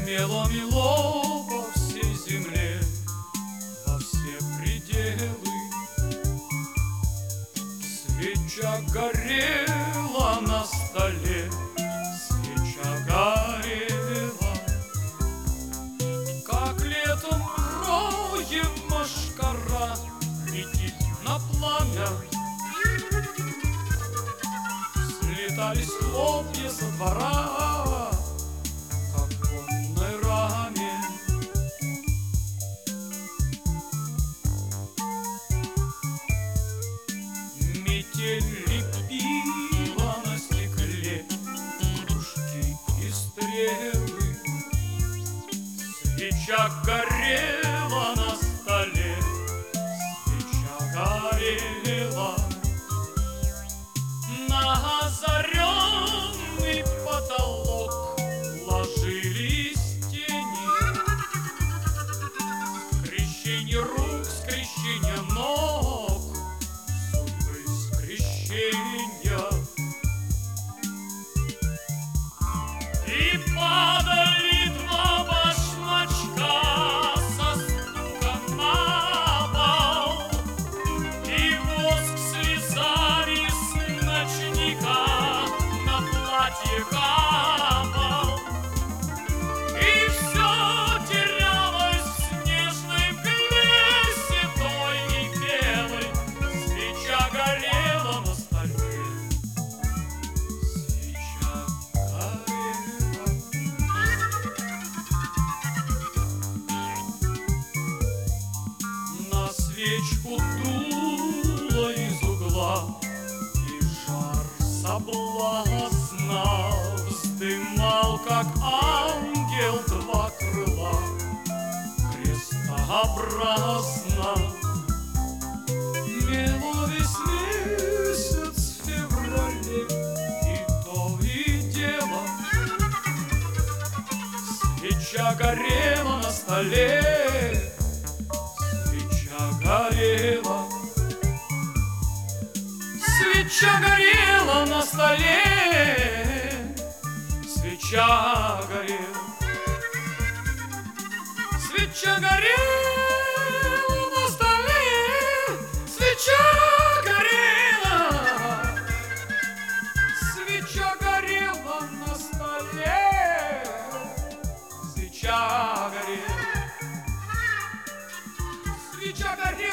Мело-мело по всей земле, во все пределы. Свеча горела на столе, свеча горела, как летом роем мошкара летит на пламя. Слетались хлопья со двора, как в конной раме. Метель лепила на стекле кружки и стрелы. Свеча горела на столе, свеча горела. На озаренный потолок ложились тени. Скрещение рук, скрещение ног, судьбы скрещения. И падали два башмачка со стуком на пол, и воск слезами с ночника на платье капал. И все терялось в снежной мгле седой и белой. Свеча горела на столе, свеча горела. На свечку дуло из угла, и жар соблазна вздымал, как ангел, два крыла крестообразно. Мело весь месяц в феврале, и то и дело. Свеча горела на столе, свеча горела. Свеча горела на столе, свеча горела. Свеча горела на столе, свеча горела. Свеча горела на столе, свеча горела. Свеча горела.